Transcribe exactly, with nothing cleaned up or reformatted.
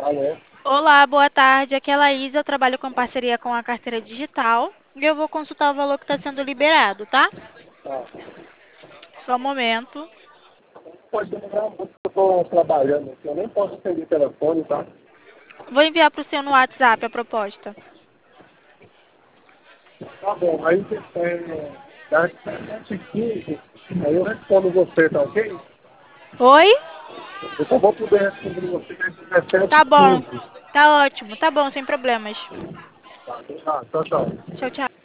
Alô? Olá, boa tarde. Aqui é a Laís, eu trabalho com parceria com a carteira digital e eu vou consultar o valor que está sendo liberado, tá? Ah, Só um momento. pode demorar muito, eu estou trabalhando aqui, eu nem posso atender telefone, tá? Vou enviar para o seu no WhatsApp a proposta. Tá bom, aí é, das sete e quinze, aí eu respondo você, tá ok? Oi? Eu só vou poder responder você às Tá bom. dezessete e quinze. Tá ótimo. Tá bom, sem problemas. Tá, tá, tchau, tchau. Tchau, tchau.